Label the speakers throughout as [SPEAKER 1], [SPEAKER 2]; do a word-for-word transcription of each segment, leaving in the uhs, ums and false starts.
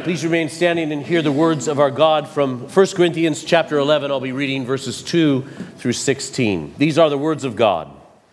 [SPEAKER 1] Please remain standing and hear the words of our God from First Corinthians chapter eleven. I'll be reading verses two through sixteen. These are the words of God.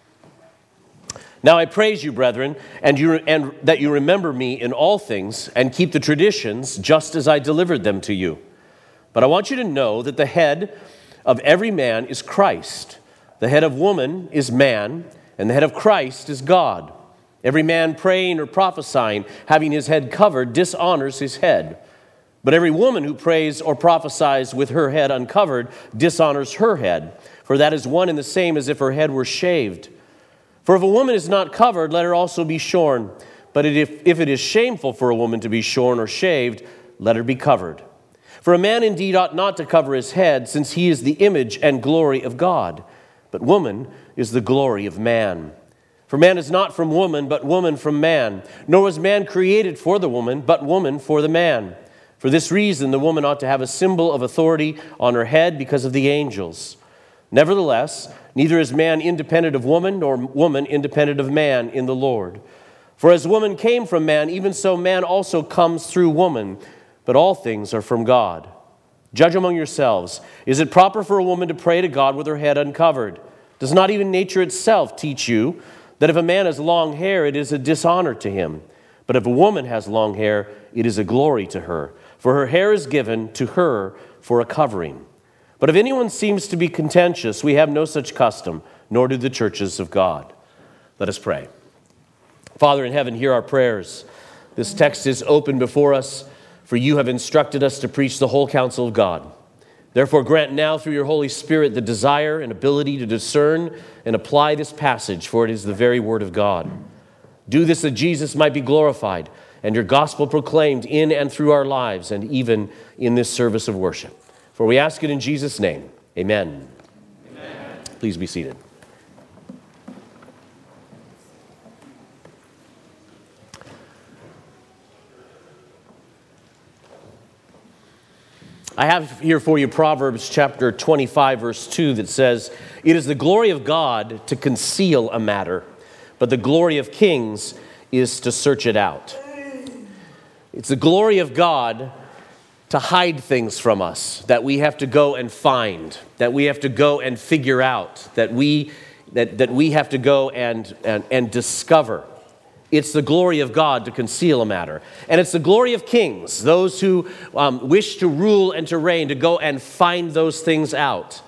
[SPEAKER 1] Now I praise you, brethren, and, you, and that you remember me in all things and keep the traditions just as I delivered them to you. But I want you to know that the head of every man is Christ. The head of woman is man, and the head of Christ is God. Every man praying or prophesying, having his head covered, dishonors his head. But every woman who prays or prophesies with her head uncovered dishonors her head, for that is one and the same as if her head were shaved. For if a woman is not covered, let her also be shorn. But if, if it is shameful for a woman to be shorn or shaved, let her be covered. For a man indeed ought not to cover his head, since he is the image and glory of God. But woman is the glory of man. For man is not from woman, but woman from man. Nor was man created for the woman, but woman for the man. For this reason, the woman ought to have a symbol of authority on her head because of the angels. Nevertheless, neither is man independent of woman, nor woman independent of man in the Lord. For as woman came from man, even so man also comes through woman. But all things are from God. Judge among yourselves. Is it proper for a woman to pray to God with her head uncovered? Does not even nature itself teach you that if a man has long hair, it is a dishonor to him? But if a woman has long hair, it is a glory to her. For her hair is given to her for a covering. But if anyone seems to be contentious, we have no such custom, nor do the churches of God. Let us pray. Father in heaven, hear our prayers. This text is open before us, for you have instructed us to preach the whole counsel of God. Therefore, grant now through your Holy Spirit the desire and ability to discern and apply this passage, for it is the very word of God. Do this that Jesus might be glorified and your gospel proclaimed in and through our lives and even in this service of worship. For we ask it in Jesus' name. Amen. Amen. Please be seated. I have here for you Proverbs chapter twenty-five, verse two, that says, "It is the glory of God to conceal a matter, but the glory of kings is to search it out." It's the glory of God to hide things from us that we have to go and find, that we have to go and figure out, that we that, that we have to go and, and, and discover. It's the glory of God to conceal a matter. And it's the glory of kings, those who um, wish to rule and to reign, to go and find those things out.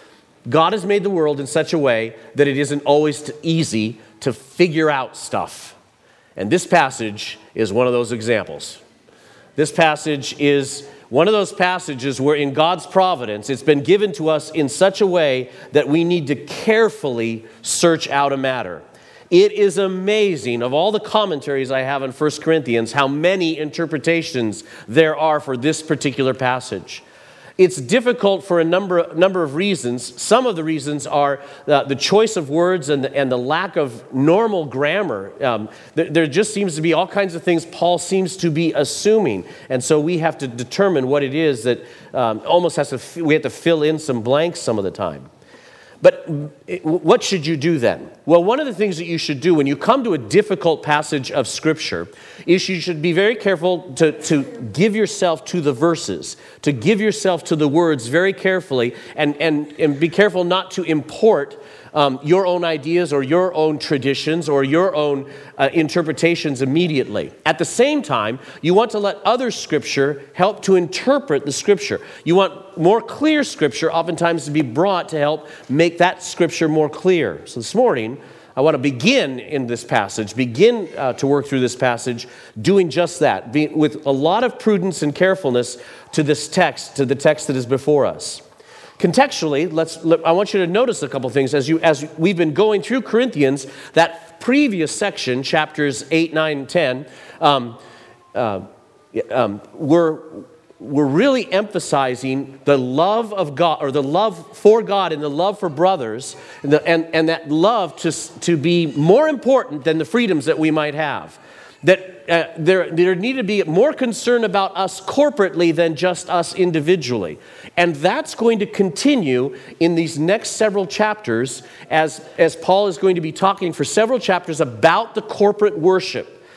[SPEAKER 1] God has made the world in such a way that it isn't always easy to figure out stuff. And this passage is one of those examples. This passage is one of those passages where in God's providence, it's been given to us in such a way that we need to carefully search out a matter. It is amazing, of all the commentaries I have on First Corinthians, how many interpretations there are for this particular passage. It's difficult for a number, number of reasons. Some of the reasons are uh, the choice of words and the, and the lack of normal grammar. Um, there, there just seems to be all kinds of things Paul seems to be assuming. And so we have to determine what it is that um, almost has to, we have to fill in some blanks some of the time. But what should you do then? Well, one of the things that you should do when you come to a difficult passage of Scripture is you should be very careful to, to give yourself to the verses, to give yourself to the words very carefully, and, and, and be careful not to import um, your own ideas or your own traditions or your own uh, interpretations immediately. At the same time, you want to let other Scripture help to interpret the Scripture. You want more clear Scripture oftentimes to be brought to help make that Scripture more clear. So this morning, I want to begin in this passage, begin uh, to work through this passage, doing just that, be, with a lot of prudence and carefulness to this text, to the text that is before us. Contextually, let's. I want you to notice a couple things as you as we've been going through Corinthians. That previous section, chapters eight, nine, and ten, um, uh, um, we're we're really emphasizing the love of God, or the love for God and the love for brothers, and the, and, and that love to to be more important than the freedoms that we might have. That uh, there, there need to be more concern about us corporately than just us individually. And that's going to continue in these next several chapters as, as Paul is going to be talking for several chapters about the corporate worship.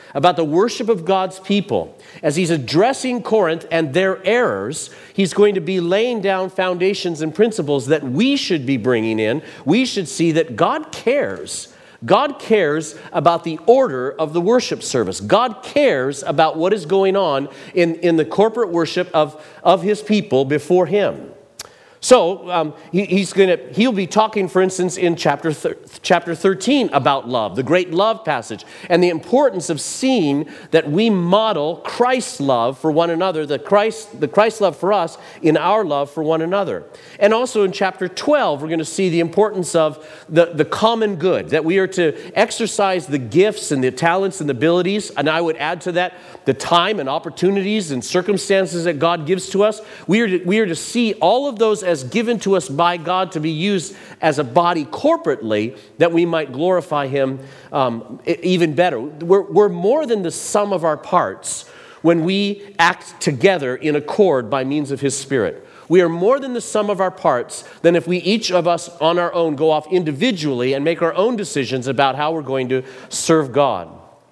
[SPEAKER 1] about the worship of God's people. As he's addressing Corinth and their errors, he's going to be laying down foundations and principles that we should be bringing in. We should see that God cares. God cares about the order of the worship service. God cares about what is going on in, in the corporate worship of, of his people before him. So um, he, he's going to he'll be talking, for instance, in chapter thir- chapter thirteen about love, the great love passage, and the importance of seeing that we model Christ's love for one another, the Christ the Christ love for us in our love for one another. And also in chapter twelve, we're going to see the importance of the, the common good, that we are to exercise the gifts and the talents and the abilities, and I would add to that the time and opportunities and circumstances that God gives to us. We are to, we are to see all of those as given to us by God to be used as a body corporately, that we might glorify him um, even better. We're, we're more than the sum of our parts when we act together in accord by means of his Spirit. We are more than the sum of our parts than if we each of us on our own go off individually and make our own decisions about how we're going to serve God.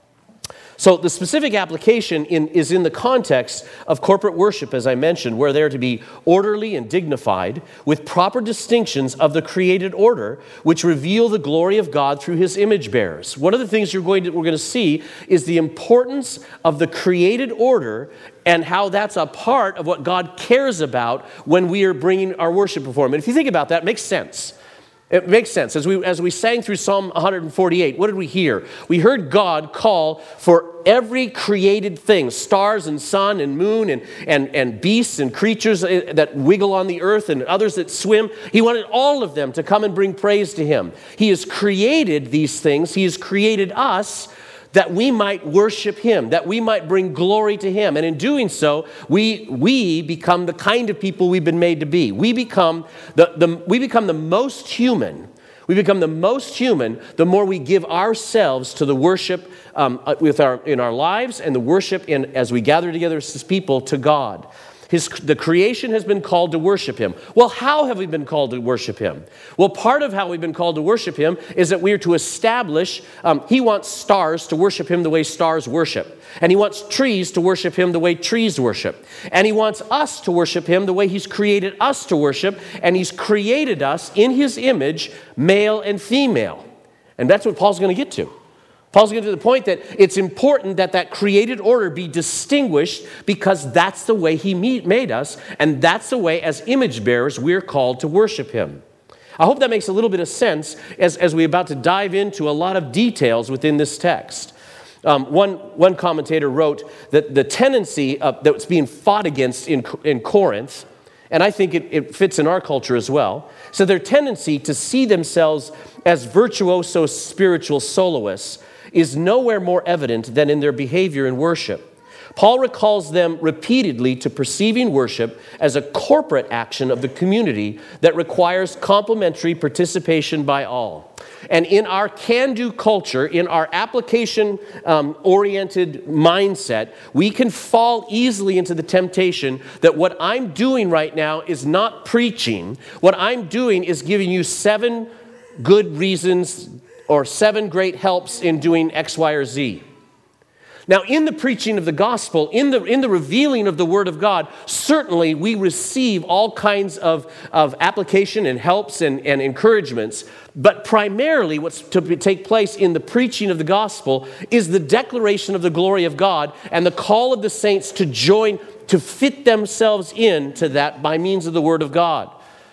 [SPEAKER 1] So the specific application in, is in the context of corporate worship, as I mentioned, where they're to be orderly and dignified with proper distinctions of the created order, which reveal the glory of God through his image bearers. One of the things you're going to, we're going to see is the importance of the created order and how that's a part of what God cares about when we are bringing our worship before him. And if you think about that, it makes sense. It makes sense. As we as we sang through Psalm one forty-eight, what did we hear? We heard God call for every created thing, stars and sun and moon and, and, and beasts and creatures that wiggle on the earth and others that swim. He wanted all of them to come and bring praise to him. He has created these things. He has created us that we might worship him, that we might bring glory to him. And in doing so, we we become the kind of people we've been made to be. We become the, the we become the most human. We become the most human the more we give ourselves to the worship um, with our in our lives and the worship in as we gather together as his people to God. His, the creation has been called to worship him. Well, how have we been called to worship him? Well, part of how we've been called to worship him is that we are to establish, um, he wants stars to worship him the way stars worship. And he wants trees to worship him the way trees worship. And he wants us to worship him the way he's created us to worship. And he's created us in his image, male and female. And that's what Paul's going to get to. Paul's getting to the point that it's important that that created order be distinguished because that's the way he made us, and that's the way as image bearers we're called to worship him. I hope that makes a little bit of sense as, as we're about to dive into a lot of details within this text. Um, one, one commentator wrote that the tendency of, that's being fought against in, in Corinth, and I think it, it fits in our culture as well, so their tendency to see themselves as virtuoso spiritual soloists is nowhere more evident than in their behavior in worship. Paul recalls them repeatedly to perceiving worship as a corporate action of the community that requires complementary participation by all. And in our can-do culture, in our application-oriented um, mindset, we can fall easily into the temptation that what I'm doing right now is not preaching. What I'm doing is giving you seven good reasons or seven great helps in doing X, Y, or Z. Now, in the preaching of the gospel, in the, in the revealing of the word of God, certainly we receive all kinds of, of application and helps and, and encouragements. But primarily what's to take place in the preaching of the gospel is the declaration of the glory of God and the call of the saints to join, to fit themselves into that by means of the word of God.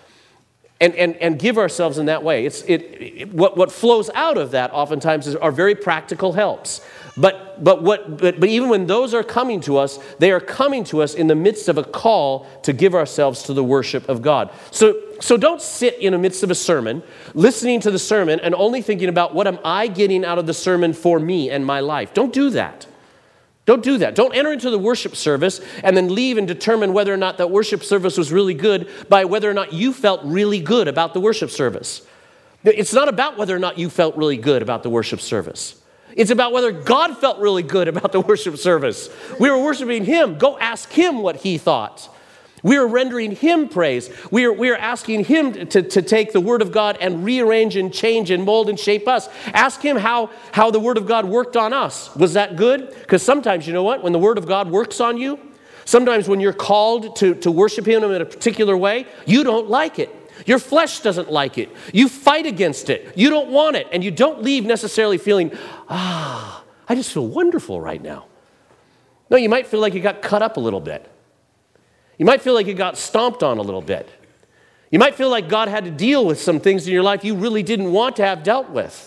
[SPEAKER 1] And, and, and give ourselves in that way. It's, it, it, what, what flows out of that oftentimes is, are very practical helps. But, but, what, but, but even when those are coming to us, they are coming to us in the midst of a call to give ourselves to the worship of God. So, so don't sit in the midst of a sermon, listening to the sermon, and only thinking about what am I getting out of the sermon for me and my life. Don't do that. Don't do that. Don't enter into the worship service and then leave and determine whether or not that worship service was really good by whether or not you felt really good about the worship service. It's not about whether or not you felt really good about the worship service. It's about whether God felt really good about the worship service. We were worshiping him. Go ask him what he thought. We are rendering him praise. We are, we are asking him to, to take the word of God and rearrange and change and mold and shape us. Ask him how, how the word of God worked on us. Was that good? Because sometimes, you know what? When the word of God works on you, sometimes when you're called to, to worship him in a particular way, you don't like it. Your flesh doesn't like it. You fight against it. You don't want it. And you don't leave necessarily feeling, ah, I just feel wonderful right now. No, you might feel like you got cut up a little bit. You might feel like you got stomped on a little bit. You might feel like God had to deal with some things in your life you really didn't want to have dealt with.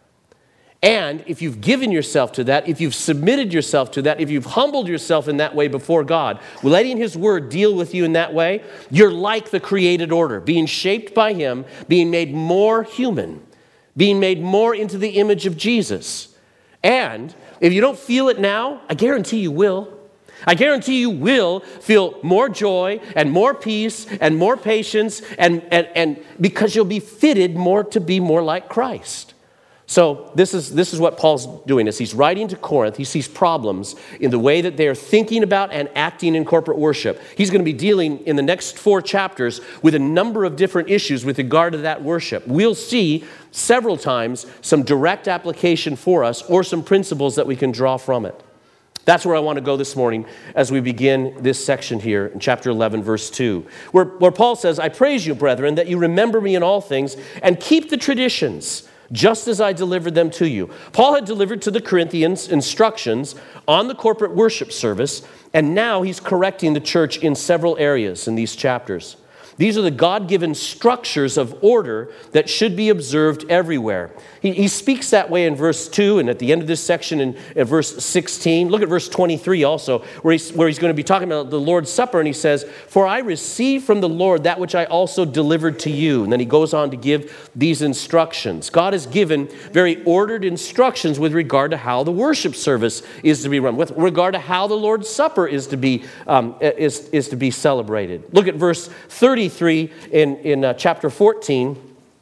[SPEAKER 1] And if you've given yourself to that, if you've submitted yourself to that, if you've humbled yourself in that way before God, letting his word deal with you in that way, you're like the created order, being shaped by him, being made more human, being made more into the image of Jesus. And if you don't feel it now, I guarantee you will. I guarantee you will feel more joy and more peace and more patience and, and, and because you'll be fitted more to be more like Christ. So this is, this is what Paul's doing. As he's writing to Corinth, he sees problems in the way that they're thinking about and acting in corporate worship. He's going to be dealing in the next four chapters with a number of different issues with regard to that worship. We'll see several times some direct application for us or some principles that we can draw from it. That's where I want to go this morning as we begin this section here in chapter eleven, verse two, where, where Paul says, I praise you, brethren, that you remember me in all things and keep the traditions, just as I delivered them to you. Paul had delivered to the Corinthians instructions on the corporate worship service, and now he's correcting the church in several areas in these chapters. These are the God-given structures of order that should be observed everywhere. He, he speaks that way in verse two and at the end of this section in, in verse sixteen. Look at verse twenty-three also, where he's, where he's going to be talking about the Lord's Supper, and he says, for I received from the Lord that which I also delivered to you. And then he goes on to give these instructions. God has given very ordered instructions with regard to how the worship service is to be run, with regard to how the Lord's Supper is to be, um, is, is to be celebrated. Look at verse thirty-three in, in uh, chapter fourteen.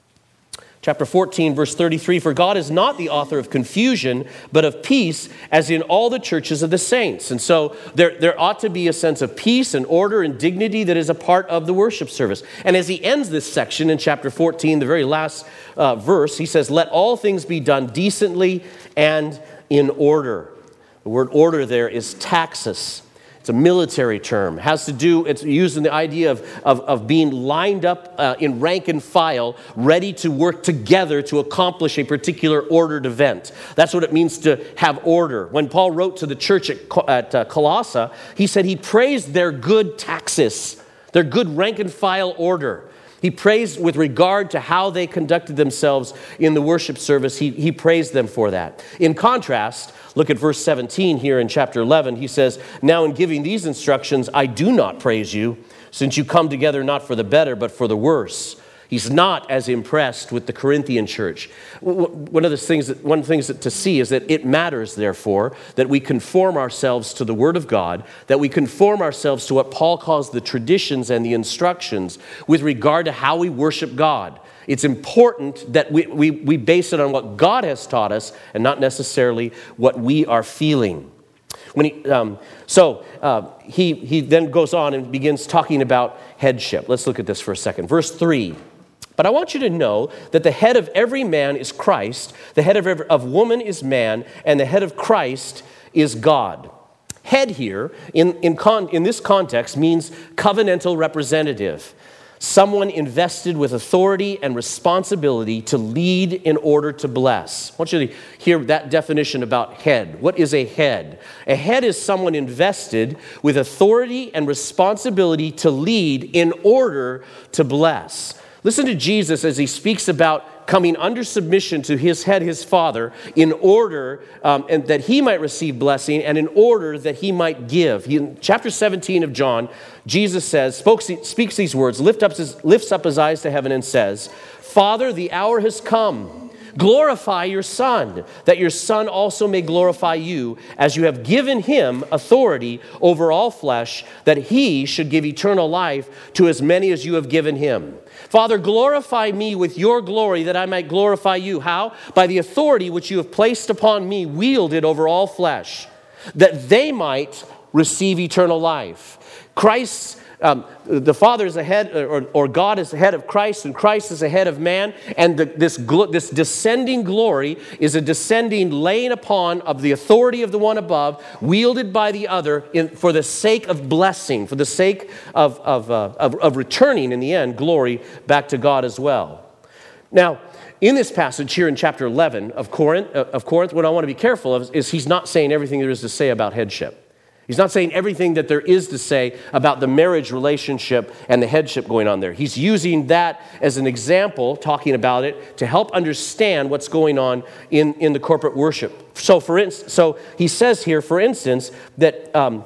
[SPEAKER 1] Chapter fourteen, verse thirty-three, for God is not the author of confusion, but of peace, as in all the churches of the saints. And so there, there ought to be a sense of peace and order and dignity that is a part of the worship service. And as he ends this section in chapter fourteen, the very last uh, verse, he says, let all things be done decently and in order. The word order there is taxis. It's a military term. It has to do, it's used in the idea of, of, of being lined up uh, in rank and file, ready to work together to accomplish a particular ordered event. That's what it means to have order. When Paul wrote to the church at, at uh, Colossae, he said he praised their good taxis, their good rank and file order. He praised with regard to how they conducted themselves in the worship service. He, he praised them for that. In contrast, look at verse seventeen here in chapter eleven. He says, now in giving these instructions, I do not praise you, since you come together not for the better, but for the worse. He's not as impressed with the Corinthian church. One of the things that, one of the things that to see is that it matters, therefore, that we conform ourselves to the Word of God, that we conform ourselves to what Paul calls the traditions and the instructions with regard to how we worship God. It's important that we, we, we base it on what God has taught us and not necessarily what we are feeling. When he, um, so uh, he, he then goes on and begins talking about headship. Let's look at this for a second. Verse three. But I want you to know that the head of every man is Christ, the head of, every, of woman is man, and the head of Christ is God. Head here, in, in, con, in this context, means covenantal representative. Someone invested with authority and responsibility to lead in order to bless. I want you to hear that definition about head. What is a head? A head is someone invested with authority and responsibility to lead in order to bless. Listen to Jesus as he speaks about coming under submission to his head, his Father, in order um, and that he might receive blessing and in order that he might give. He, in chapter seventeen of John, Jesus says, spokes, speaks these words, lift up his, lifts up his eyes to heaven and says, Father, the hour has come. Glorify your Son, that your Son also may glorify you, as you have given him authority over all flesh, that he should give eternal life to as many as you have given him. Father, glorify me with your glory, that I might glorify you. How? By the authority which you have placed upon me, wielded over all flesh, that they might receive eternal life. Christ's um, the Father is the head, or, or God is the head of Christ, and Christ is the head of man. And the, this, gl- this descending glory is a descending laying upon of the authority of the one above, wielded by the other in, for the sake of blessing, for the sake of, of, uh, of, of returning, in the end, glory back to God as well. Now, in this passage here in chapter eleven of Corinth, uh, of Corinth, what I want to be careful of is he's not saying everything there is to say about headship. He's not saying everything that there is to say about the marriage relationship and the headship going on there. He's using that as an example, talking about it, to help understand what's going on in, in the corporate worship. So for instance, so he says here, for instance, that um,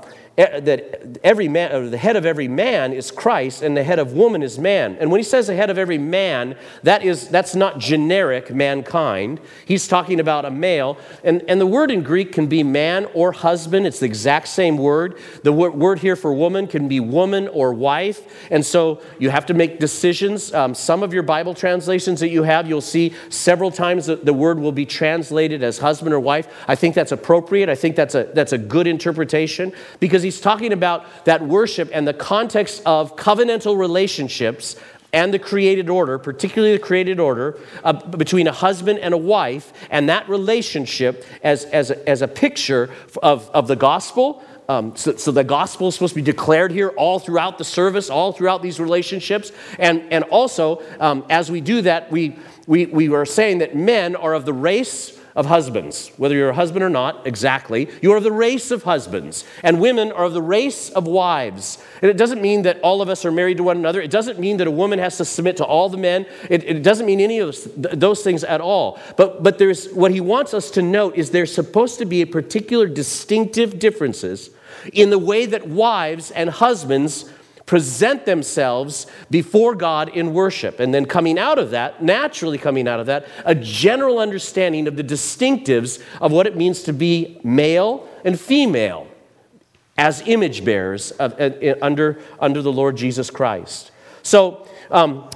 [SPEAKER 1] that every man, or the head of every man is Christ, and the head of woman is man. And when he says the head of every man, that is that's not generic mankind. He's talking about a male, and, and the word in Greek can be man or husband. It's the exact same word. The word here for woman can be woman or wife, and so you have to make decisions. Um, some of your Bible translations that you have, you'll see several times that the word will be translated as husband or wife. I think that's appropriate. I think that's a that's a good interpretation, because he's talking about that worship and the context of covenantal relationships and the created order, particularly the created order uh, between a husband and a wife, and that relationship as, as, a, as a picture of, of the gospel. Um, so, so the gospel is supposed to be declared here all throughout the service, all throughout these relationships. And, and also, um, as we do that, we, we, we are saying that men are of the race of husbands, whether you're a husband or not, exactly. You are of the race of husbands, and women are of the race of wives. And it doesn't mean that all of us are married to one another. It doesn't mean that a woman has to submit to all the men. It, it doesn't mean any of those, those things at all. But, but there's what he wants us to note is there's supposed to be a particular distinctive differences in the way that wives and husbands present themselves before God in worship. And then coming out of that, naturally coming out of that, a general understanding of the distinctives of what it means to be male and female as image bearers of, uh, under, under the Lord Jesus Christ. So, um,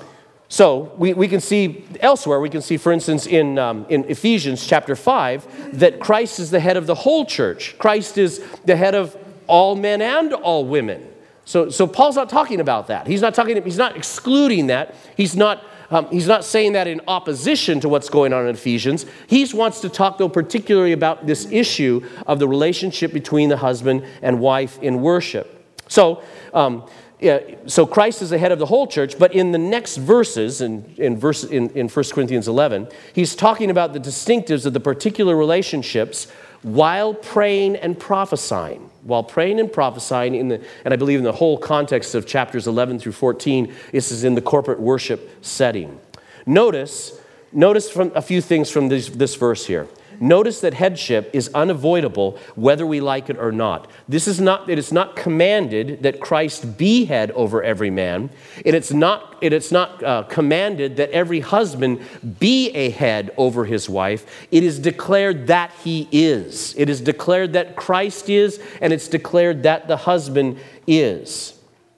[SPEAKER 1] so we, we can see elsewhere, we can see, for instance, in, um, in Ephesians chapter five, that Christ is the head of the whole church. Christ is the head of all men and all women. So, so Paul's not talking about that. He's not talking. He's not excluding that. He's not. Um, he's not saying that in opposition to what's going on in Ephesians. He wants to talk, though, particularly about this issue of the relationship between the husband and wife in worship. So, um, yeah, so Christ is the head of the whole church. But in the next verses, in in verse in, in First Corinthians eleven, he's talking about the distinctives of the particular relationships while praying and prophesying. While praying and prophesying, in the, and I believe in the whole context of chapters eleven through fourteen, this is in the corporate worship setting. Notice, notice from a few things from this, this verse here. Notice that headship is unavoidable whether we like it or not. This is not, it is not commanded that Christ be head over every man. And it's not, it is not uh, commanded that every husband be a head over his wife. It is declared that he is. It is declared that Christ is, and it's declared that the husband is.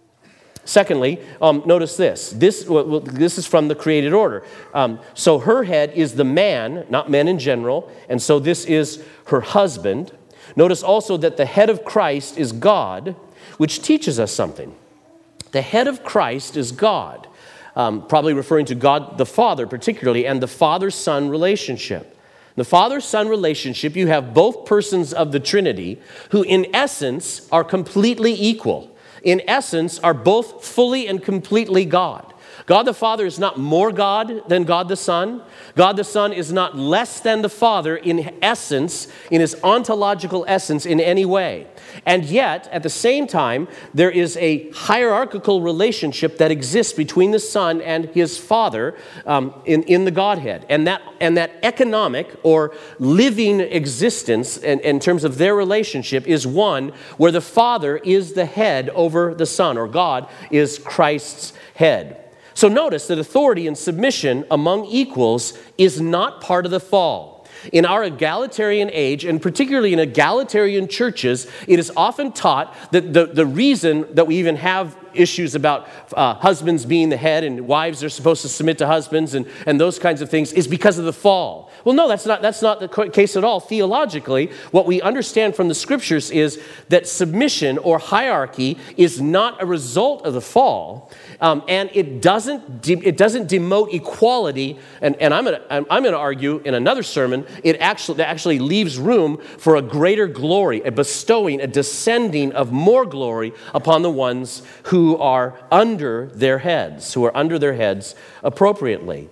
[SPEAKER 1] Secondly, um, notice this. This, well, this is from the created order. Um, so her head is the man, not men in general, and so this is her husband. Notice also that the head of Christ is God, which teaches us something. The head of Christ is God, um, probably referring to God the Father particularly, and the Father-Son relationship. The Father-Son relationship, you have both persons of the Trinity who in essence are completely equal. In essence, are both fully and completely God. God the Father is not more God than God the Son. God the Son is not less than the Father in essence, in his ontological essence in any way. And yet, at the same time, there is a hierarchical relationship that exists between the Son and his Father um, in, in the Godhead. And that, and that economic or living existence in, in terms of their relationship is one where the Father is the head over the Son, or God is Christ's head. So notice that authority and submission among equals is not part of the fall. In our egalitarian age, and particularly in egalitarian churches, it is often taught that the, the reason that we even have issues about uh, husbands being the head and wives are supposed to submit to husbands and, and those kinds of things is because of the fall. Well, no, that's not, that's not the case at all. Theologically, what we understand from the scriptures is that submission or hierarchy is not a result of the fall, um, and it doesn't de- it doesn't demote equality. And, and I'm going to I'm, I'm going to argue in another sermon, it actually it actually leaves room for a greater glory, a bestowing, a descending of more glory upon the ones who are under their heads, who are under their heads appropriately.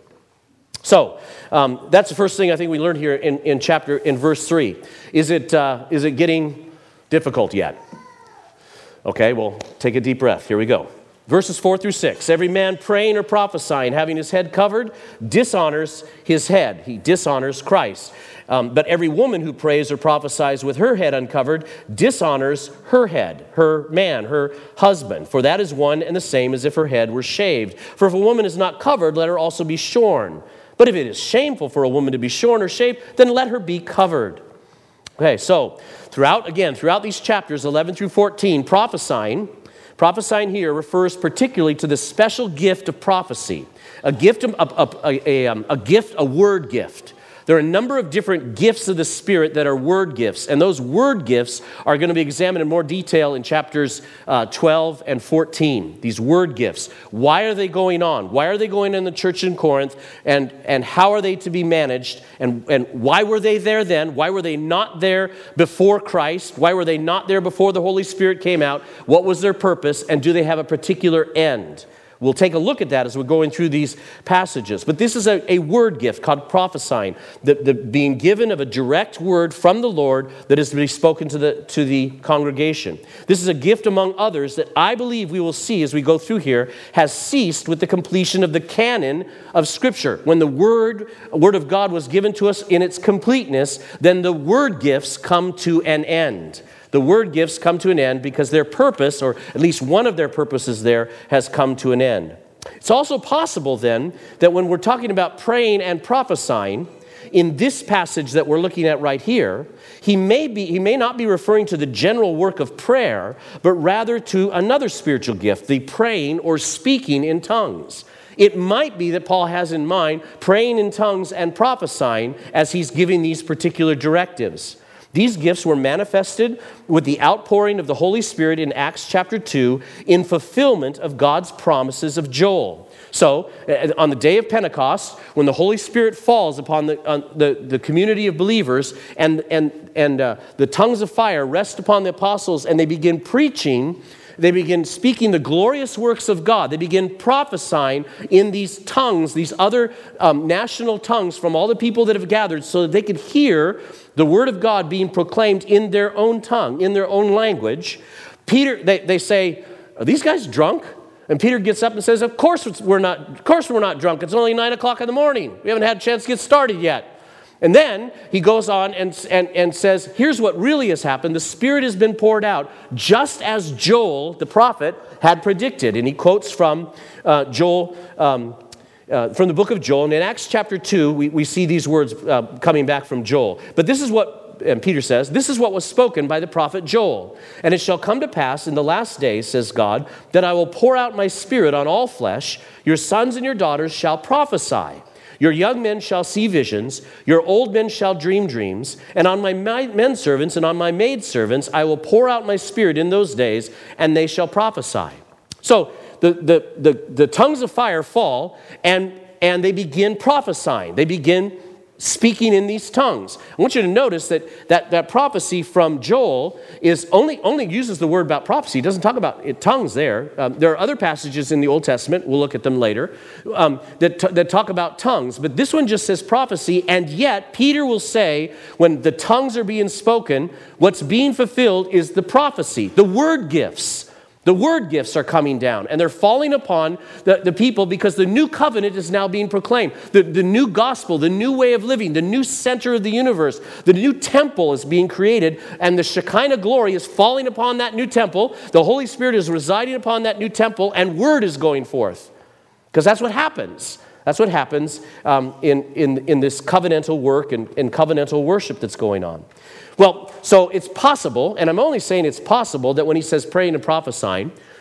[SPEAKER 1] So um, that's the first thing I think we learned here in, in chapter in verse three. Is it uh, is it getting difficult yet? Okay, well, take a deep breath. Here we go. Verses four through six. Every man praying or prophesying, having his head covered, dishonors his head. He dishonors Christ. Um, but every woman who prays or prophesies with her head uncovered dishonors her head, her man, her husband. For that is one and the same as if her head were shaved. For if a woman is not covered, let her also be shorn. But if it is shameful for a woman to be shorn or shaved, then let her be covered. Okay, so throughout, again, throughout these chapters, eleven through fourteen, prophesying, prophesying here refers particularly to the special gift of prophecy, a gift, a, a, a, a, a gift, a word gift. There are a number of different gifts of the Spirit that are word gifts, and those word gifts are going to be examined in more detail in chapters uh, twelve and fourteen, these word gifts. Why are they going on? Why are they going in the church in Corinth, and, and how are they to be managed, and, and why were they there then? Why were they not there before Christ? Why were they not there before the Holy Spirit came out? What was their purpose, and do they have a particular end? We'll take a look at that as we're going through these passages. But this is a, a word gift called prophesying, the, the being given of a direct word from the Lord that is to be spoken to the, to the congregation. This is a gift among others that I believe we will see as we go through here has ceased with the completion of the canon of Scripture. When the word, word of God was given to us in its completeness, then the word gifts come to an end. The word gifts come to an end because their purpose, or at least one of their purposes there, has come to an end. It's also possible then that when we're talking about praying and prophesying, in this passage that we're looking at right here, he may be he may not be referring to the general work of prayer, but rather to another spiritual gift, the praying or speaking in tongues. It might be that Paul has in mind praying in tongues and prophesying as he's giving these particular directives. These gifts were manifested with the outpouring of the Holy Spirit in Acts chapter two in fulfillment of God's promises of Joel. So, on the day of Pentecost, when the Holy Spirit falls upon the on the, the community of believers and, and, and uh, the tongues of fire rest upon the apostles and they begin preaching, they begin speaking the glorious works of God. They begin prophesying in these tongues, these other um, national tongues from all the people that have gathered so that they could hear the word of God being proclaimed in their own tongue, in their own language. Peter, they, they say, are these guys drunk? And Peter gets up and says, of course we're not, of course we're not drunk. It's only nine o'clock in the morning. We haven't had a chance to get started yet. And then he goes on and, and, and says, here's what really has happened. The Spirit has been poured out just as Joel, the prophet, had predicted. And he quotes from uh, Joel, um, uh, from the book of Joel. And in Acts chapter two, we, we see these words uh, coming back from Joel. But this is what, and Peter says, this is what was spoken by the prophet Joel. And it shall come to pass in the last days, says God, that I will pour out my Spirit on all flesh. Your sons and your daughters shall prophesy. Your young men shall see visions, your old men shall dream dreams, and on my men servants and on my maid servants I will pour out my Spirit in those days, and they shall prophesy. So the, the, the, the tongues of fire fall, and, and they begin prophesying. They begin speaking in these tongues. I want you to notice that that, that prophecy from Joel is only, only uses the word about prophecy. It doesn't talk about it, tongues there. Um, there are other passages in the Old Testament, we'll look at them later, um, that, t- that talk about tongues. But this one just says prophecy, and yet Peter will say when the tongues are being spoken, what's being fulfilled is the prophecy, the word gifts. The word gifts are coming down, and they're falling upon the, the people because the new covenant is now being proclaimed. The, the new gospel, the new way of living, the new center of the universe, the new temple is being created, and the Shekinah glory is falling upon that new temple. The Holy Spirit is residing upon that new temple, and word is going forth. Because that's what happens. That's what happens um, in, in, in this covenantal work and, and covenantal worship that's going on. Well, so it's possible, and I'm only saying it's possible, that when he says praying and prophesying,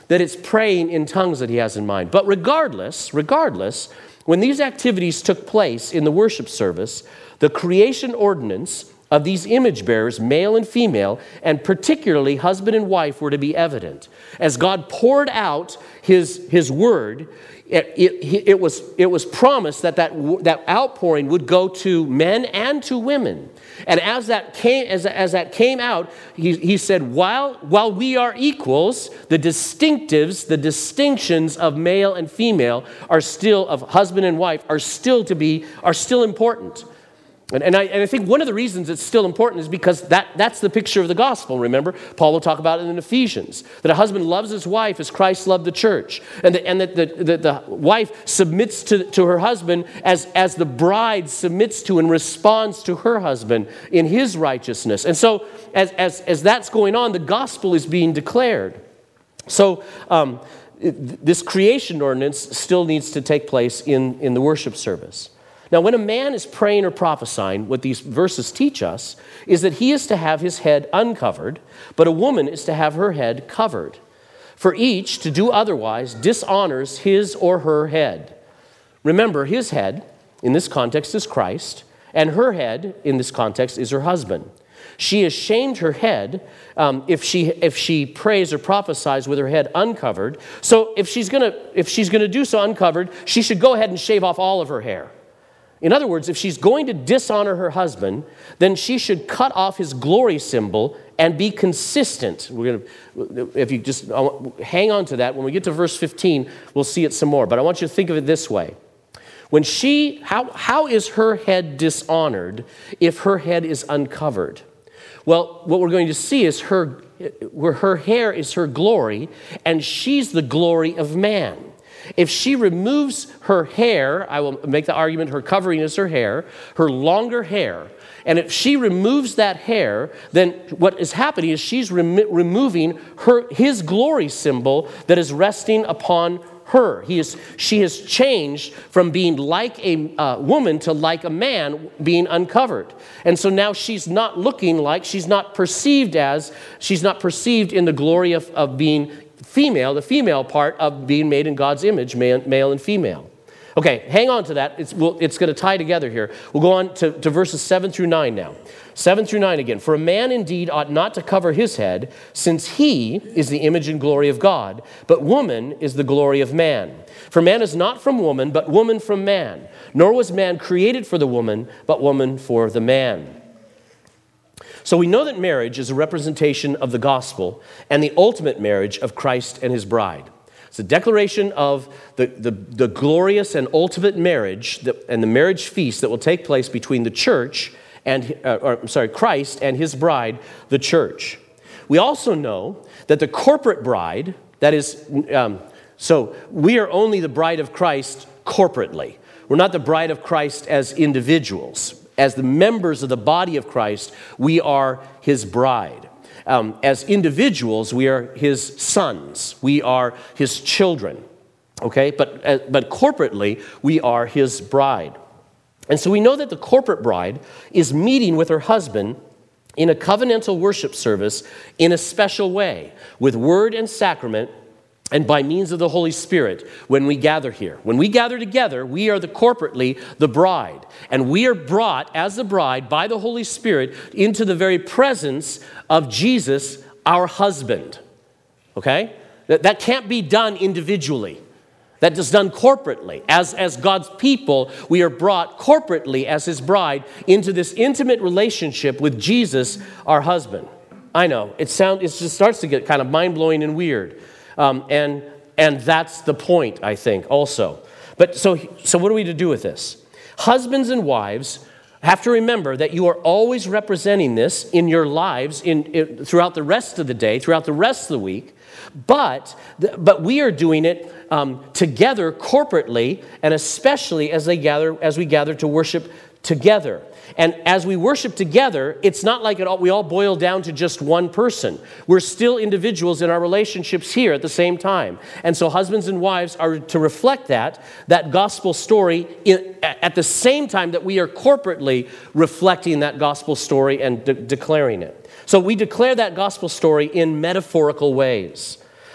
[SPEAKER 1] that it's praying in tongues that he has in mind. But regardless, regardless, when these activities took place in the worship service, the creation ordinance of these image bearers, male and female, and particularly husband and wife, were to be evident. As God poured out his, his word, it, it, it, was, it was promised that, that that outpouring would go to men and to women. And as that came, as, as that came out, he, he said, while, while we are equals, the distinctives, the distinctions of male and female are still, of husband and wife, are still to be, are still important. And, and, I, and I think one of the reasons it's still important is because that, that's the picture of the gospel, remember? Paul will talk about it in Ephesians, that a husband loves his wife as Christ loved the church, and, the, and that the, the, the wife submits to, to her husband as, as the bride submits to and responds to her husband in his righteousness. And so as, as, as that's going on, the gospel is being declared. So um, it, this creation ordinance still needs to take place in, in the worship service. Now, when a man is praying or prophesying, what these verses teach us is that he is to have his head uncovered, but a woman is to have her head covered. For each to do otherwise dishonors his or her head. Remember, his head, in this context, is Christ, and her head, in this context, is her husband. She has shamed her head um, if she if she prays or prophesies with her head uncovered. So if she's gonna if she's gonna do so uncovered, she should go ahead and shave off all of her hair. In other words, if she's going to dishonor her husband, then she should cut off his glory symbol and be consistent. We're going to, if you just hang on to that, when we get to verse fifteen, we'll see it some more. But I want you to think of it this way. When she, how, how is her head dishonored if her head is uncovered? Well, what we're going to see is her, where her hair is her glory, and she's the glory of man. If she removes her hair, I will make the argument her covering is her hair, her longer hair, and if she removes that hair, then what is happening is she's rem- removing her his glory symbol that is resting upon her. He is, she has changed from being like a uh, woman to like a man, being uncovered. And so now she's not looking like, she's not perceived as, she's not perceived in the glory of, of being female, the female part of being made in God's image, man, male and female. Okay, hang on to that. It's, we'll, it's going to tie together here. We'll go on to, to verses seven through nine now. seven through nine again. For a man indeed ought not to cover his head, since he is the image and glory of God, but woman is the glory of man. For man is not from woman, but woman from man. Nor was man created for the woman, but woman for the man. So we know that marriage is a representation of the gospel and the ultimate marriage of Christ and his bride. It's a declaration of the, the, the glorious and ultimate marriage that, and the marriage feast that will take place between the church and, uh, or, I'm sorry, Christ and his bride, the church. We also know that the corporate bride, that is, um, so we are only the bride of Christ corporately. We're not the bride of Christ as individuals. As the members of the body of Christ, we are his bride. Um, as individuals, we are his sons. We are his children. Okay? But, uh, but corporately, we are his bride. And so we know that the corporate bride is meeting with her husband in a covenantal worship service in a special way, with word and sacrament, and by means of the Holy Spirit when we gather here. When we gather together, we are the corporately the bride. And we are brought as the bride by the Holy Spirit into the very presence of Jesus, our husband. Okay? That, that can't be done individually. That is done corporately. As, as God's people, we are brought corporately as his bride into this intimate relationship with Jesus, our husband. I know, it, sound, it just starts to get kind of mind-blowing and weird. Um, and and that's the point, I think, also. But so, so what are we to do with this? Husbands and wives have to remember that you are always representing this in your lives in, in throughout the rest of the day, throughout the rest of the week. But, but we are doing it um, together corporately, and especially as they gather, as we gather to worship together. And as we worship together, it's not like it all, we all boil down to just one person. We're still individuals in our relationships here at the same time. And so husbands and wives are to reflect that, that gospel story in, at the same time that we are corporately reflecting that gospel story and de- declaring it. So we declare that gospel story in metaphorical ways.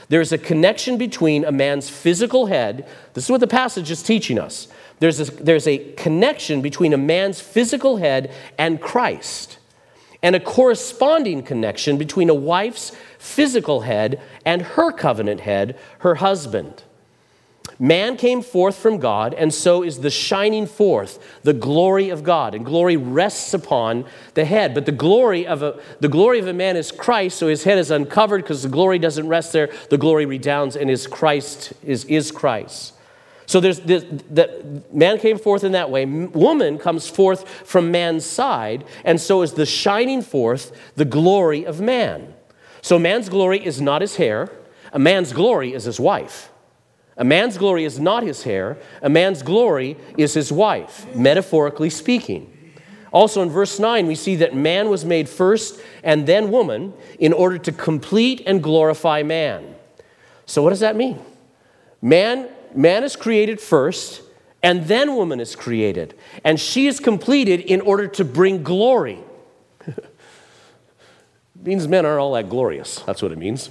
[SPEAKER 1] There's a connection between a man's physical head. This is what the passage is teaching us. There's a, there's a connection between a man's physical head and Christ, and a corresponding connection between a wife's physical head and her covenant head, her husband. Man came forth from God, and so is the shining forth, the glory of God. And glory rests upon the head. But the glory of a, the glory of a man is Christ, so his head is uncovered because the glory doesn't rest there. The glory redounds and is Christ, is, is Christ. So there's this, the man came forth in that way. Woman comes forth from man's side, and so is the shining forth, the glory of man. So man's glory is not his hair. A man's glory is his wife. A man's glory is not his hair. A man's glory is his wife, metaphorically speaking. Also in verse nine, we see that man was made first and then woman in order to complete and glorify man. So what does that mean? Man, man is created first, and then woman is created. And she is completed in order to bring glory. It means men aren't all that glorious. That's what it means.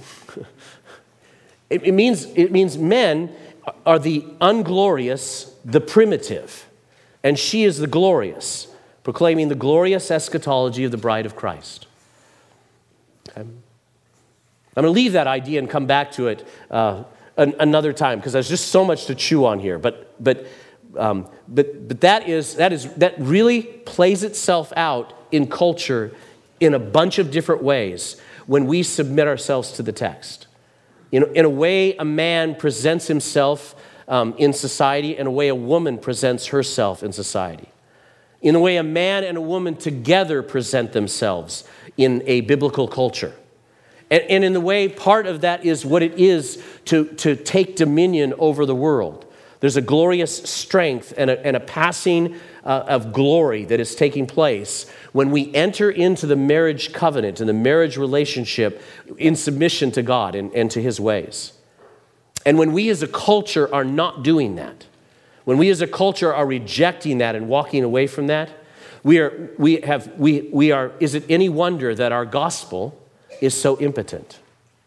[SPEAKER 1] It, it means it means men are the unglorious, the primitive, and she is the glorious, proclaiming the glorious eschatology of the bride of Christ. Okay? I'm going to leave that idea and come back to it uh, an, another time because there's just so much to chew on here. But but um, but but that is that is that really plays itself out in culture in a bunch of different ways when we submit ourselves to the text. In, in a way, a man presents himself um, in society, in a way, a woman presents herself in society. In a way, a man and a woman together present themselves in a biblical culture. And, and in the way, part of that is what it is to, to take dominion over the world. There's a glorious strength and a, and a passing uh, of glory that is taking place when we enter into the marriage covenant and the marriage relationship in submission to God and, and to his ways. And when we as a culture are not doing that, when we as a culture are rejecting that and walking away from that, we are, we have, we, we are, is it any wonder that our gospel is so impotent?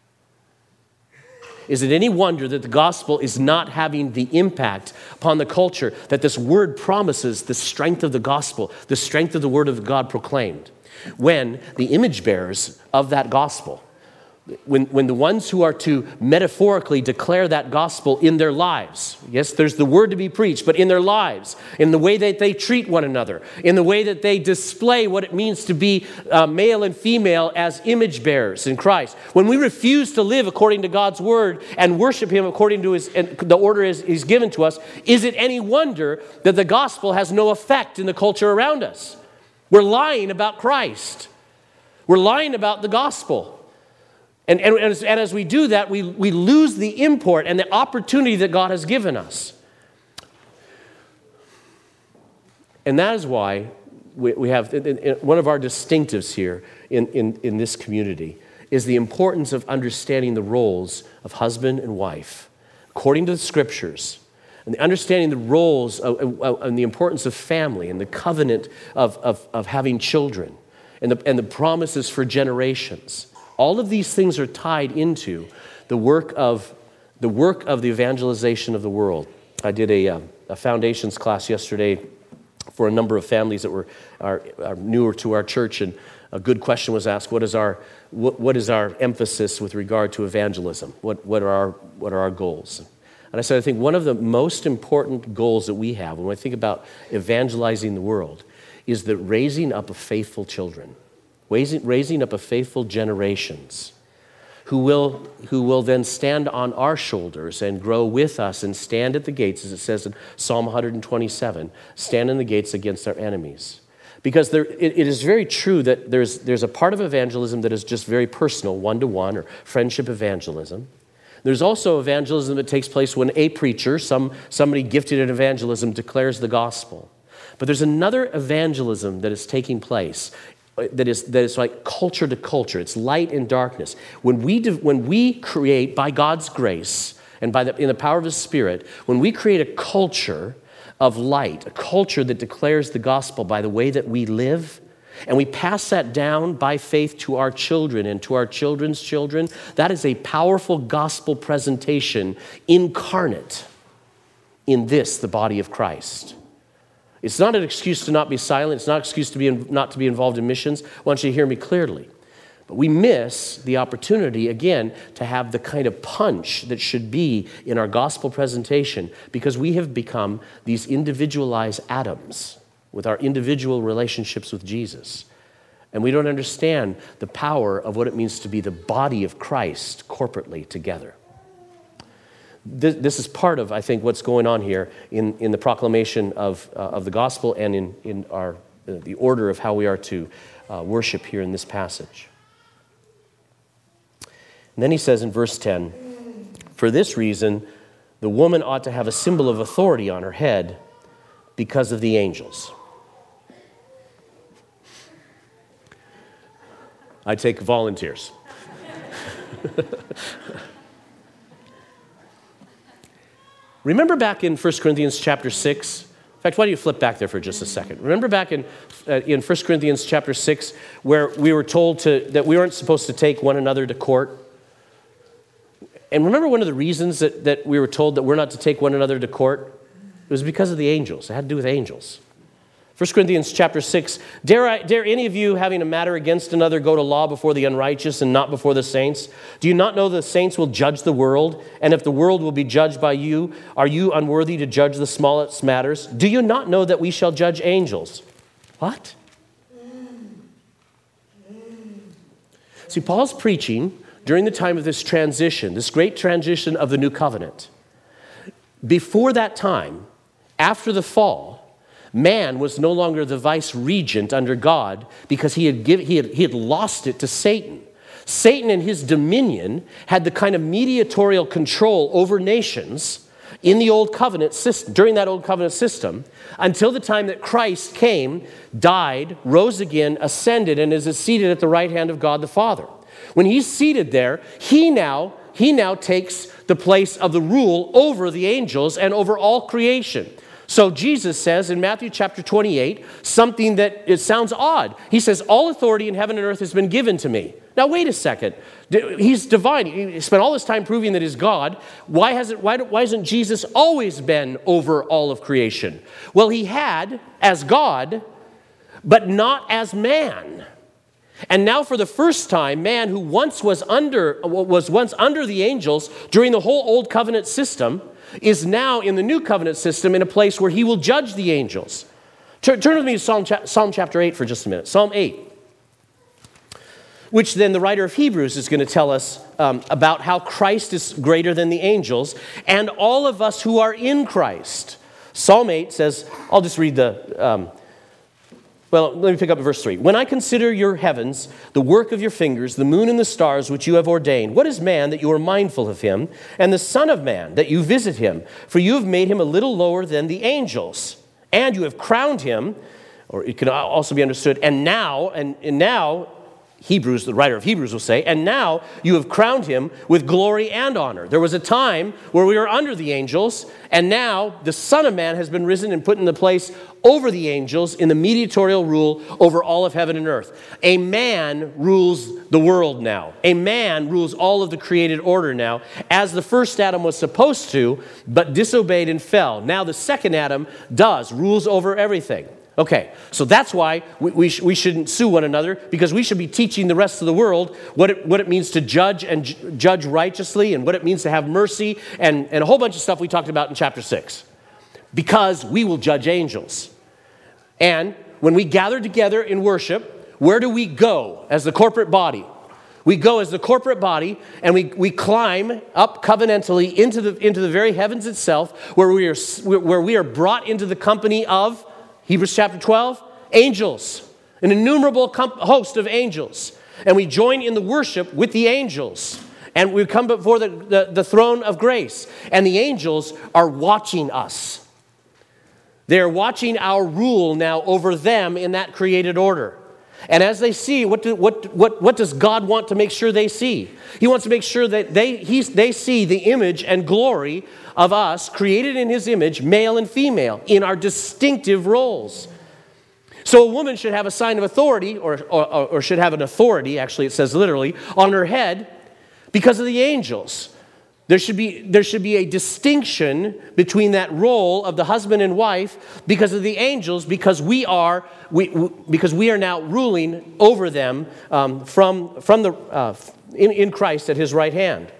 [SPEAKER 1] Is it any wonder that the gospel is not having the impact upon the culture that this word promises the strength of the gospel, the strength of the word of God proclaimed, when the image bearers of that gospel, when, when the ones who are to metaphorically declare that gospel in their lives, yes, there's the word to be preached, but in their lives, in the way that they treat one another, in the way that they display what it means to be uh, male and female as image bearers in Christ. When we refuse to live according to God's word and worship him according to his, and the order is, he's given to us, is it any wonder that the gospel has no effect in the culture around us? We're lying about Christ. We're lying about the gospel. And, and, and, as, and as we do that, we, we lose the import and the opportunity that God has given us. And that is why we, we have, in, in, one of our distinctives here in, in, in this community is the importance of understanding the roles of husband and wife, according to the scriptures, and the understanding the roles of, of, and the importance of family and the covenant of, of, of having children and the, and the promises for generations. All of these things are tied into the work of the work of the evangelization of the world. I did a, uh, a foundations class yesterday for a number of families that were are, are newer to our church, and a good question was asked: What is our what, what is our emphasis with regard to evangelism? What what are our what are our goals? And I said, I think one of the most important goals that we have when I think about evangelizing the world is the raising up of faithful children. Raising, raising up a faithful generations who will, who will then stand on our shoulders and grow with us and stand at the gates, as it says in Psalm one twenty-seven, stand in the gates against our enemies. Because there, it, it is very true that there's, there's a part of evangelism that is just very personal, one-to-one, or friendship evangelism. There's also evangelism that takes place when a preacher, some, somebody gifted in evangelism, declares the gospel. But there's another evangelism that is taking place that is that is like culture to culture. It's light and darkness. When we do, when we create by God's grace and by the in the power of his Spirit, when we create a culture of light, a culture that declares the gospel by the way that we live, and we pass that down by faith to our children and to our children's children, that is a powerful gospel presentation incarnate in this, the body of Christ. It's not an excuse to not be silent. It's not an excuse to be in, not to be involved in missions. I want you to hear me clearly. But we miss the opportunity, again, to have the kind of punch that should be in our gospel presentation because we have become these individualized atoms with our individual relationships with Jesus. And we don't understand the power of what it means to be the body of Christ corporately together. This, this is part of, I think, what's going on here in, in the proclamation of, uh, of the gospel and in, in our, uh, the order of how we are to uh, worship here in this passage. And then he says in verse ten, "For this reason, the woman ought to have a symbol of authority on her head because of the angels." I take volunteers. Remember back in First Corinthians chapter six? In fact, why don't you flip back there for just a second? Remember back in uh, in First Corinthians chapter six where we were told to that we weren't supposed to take one another to court? And remember one of the reasons that, that we were told that we're not to take one another to court? It was because of the angels. It had to do with angels. First Corinthians chapter six, dare, I, dare any of you having a matter against another go to law before the unrighteous and not before the saints? Do you not know the saints will judge the world? And if the world will be judged by you, are you unworthy to judge the smallest matters? Do you not know that we shall judge angels? What? See, Paul's preaching during the time of this transition, this great transition of the new covenant. Before that time, after the fall, man was no longer the vice regent under God because he had, give, he had, he had lost it to Satan. Satan and his dominion had the kind of mediatorial control over nations in the old covenant system, during that old covenant system, until the time that Christ came, died, rose again, ascended, and is seated at the right hand of God the Father. When he's seated there, he now, he now takes the place of the rule over the angels and over all creation. So Jesus says in Matthew chapter twenty-eight, something that it sounds odd. He says, all authority in heaven and earth has been given to me. Now, wait a second. He's divine. He spent all this time proving that he's God. Why hasn't, why, why hasn't Jesus always been over all of creation? Well, he had as God, but not as man. And now for the first time, man who once was under was once under the angels during the whole old covenant system is now in the new covenant system in a place where he will judge the angels. Turn, turn with me to Psalm, Psalm chapter eight for just a minute. Psalm eight, which then the writer of Hebrews is going to tell us um, about how Christ is greater than the angels and all of us who are in Christ. Psalm eight says, I'll just read the... Um, Well, let me pick up at verse three. "When I consider your heavens, the work of your fingers, the moon and the stars which you have ordained, what is man that you are mindful of him, and the son of man that you visit him? For you have made him a little lower than the angels, and you have crowned him," or it can also be understood, and now, and, and now, Hebrews, the writer of Hebrews will say, "And now you have crowned him with glory and honor." There was a time where we were under the angels, and now the Son of Man has been risen and put in the place over the angels in the mediatorial rule over all of heaven and earth. A man rules the world now. A man rules all of the created order now, as the first Adam was supposed to, but disobeyed and fell. Now the second Adam does, rules over everything. Okay, so that's why we, we, sh- we shouldn't sue one another, because we should be teaching the rest of the world what it, what it means to judge and j- judge righteously and what it means to have mercy and, and a whole bunch of stuff we talked about in chapter six. Because we will judge angels. And when we gather together in worship, where do we go as the corporate body? We go as the corporate body and we, we climb up covenantally into the, into the very heavens itself, where we are, where we are brought into the company of Hebrews chapter twelve, angels, an innumerable host of angels. And we join in the worship with the angels. And we come before the, the, the throne of grace. And the angels are watching us. They're watching our rule now over them in that created order. And as they see, what, do, what, what, what does God want to make sure they see? He wants to make sure that they, he's, they see the image and glory of us, created in his image, male and female, in our distinctive roles. So a woman should have a sign of authority, or, or, or should have an authority, actually it says literally, on her head because of the angels. There should be, there should be a distinction between that role of the husband and wife because of the angels, because we are, we, we because we are now ruling over them um, from, from the, uh, in, in Christ at his right hand.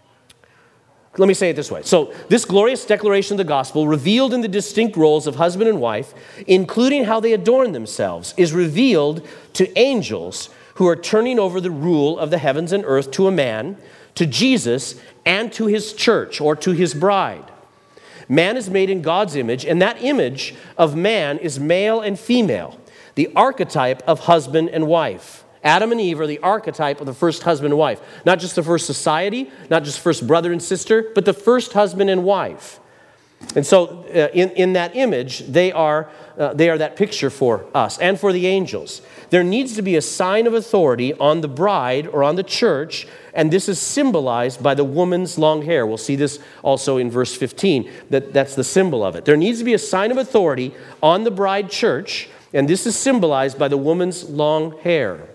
[SPEAKER 1] Let me say it this way. So this glorious declaration of the gospel, revealed in the distinct roles of husband and wife, including how they adorn themselves, is revealed to angels who are turning over the rule of the heavens and earth to a man, to Jesus, and to his church, or to his bride. Man is made in God's image, and that image of man is male and female, the archetype of husband and wife. Adam and Eve are the archetype of the first husband and wife. Not just the first society, not just first brother and sister, but the first husband and wife. And so uh, in, in that image, they are, uh, they are that picture for us and for the angels. There needs to be a sign of authority on the bride or on the church, and this is symbolized by the woman's long hair. We'll see this also in verse fifteen, that, that's the symbol of it. There needs to be a sign of authority on the bride church, and this is symbolized by the woman's long hair.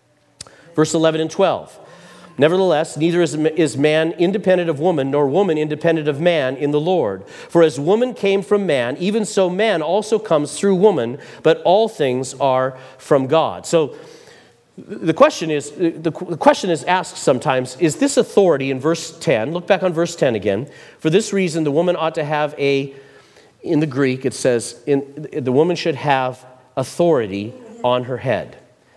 [SPEAKER 1] Verse eleven and twelve. Nevertheless, neither is, is man independent of woman, nor woman independent of man in the Lord. For as woman came from man, even so man also comes through woman, but all things are from God. So the question is, the question is asked sometimes, is this authority in verse ten? Look back on verse ten again. For this reason, the woman ought to have a, in the Greek, it says, in, the woman should have authority on her head.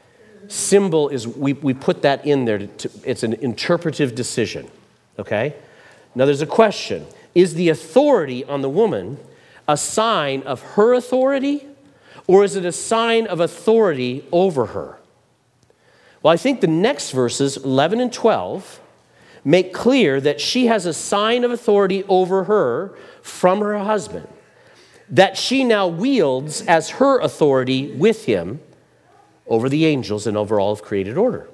[SPEAKER 1] Symbol is, we, we put that in there, to, to, it's an interpretive decision, okay? Now there's a question. Is the authority on the woman a sign of her authority, or is it a sign of authority over her? Well, I think the next verses, eleven and twelve, make clear that she has a sign of authority over her from her husband, that she now wields as her authority with him over the angels and over all of created order.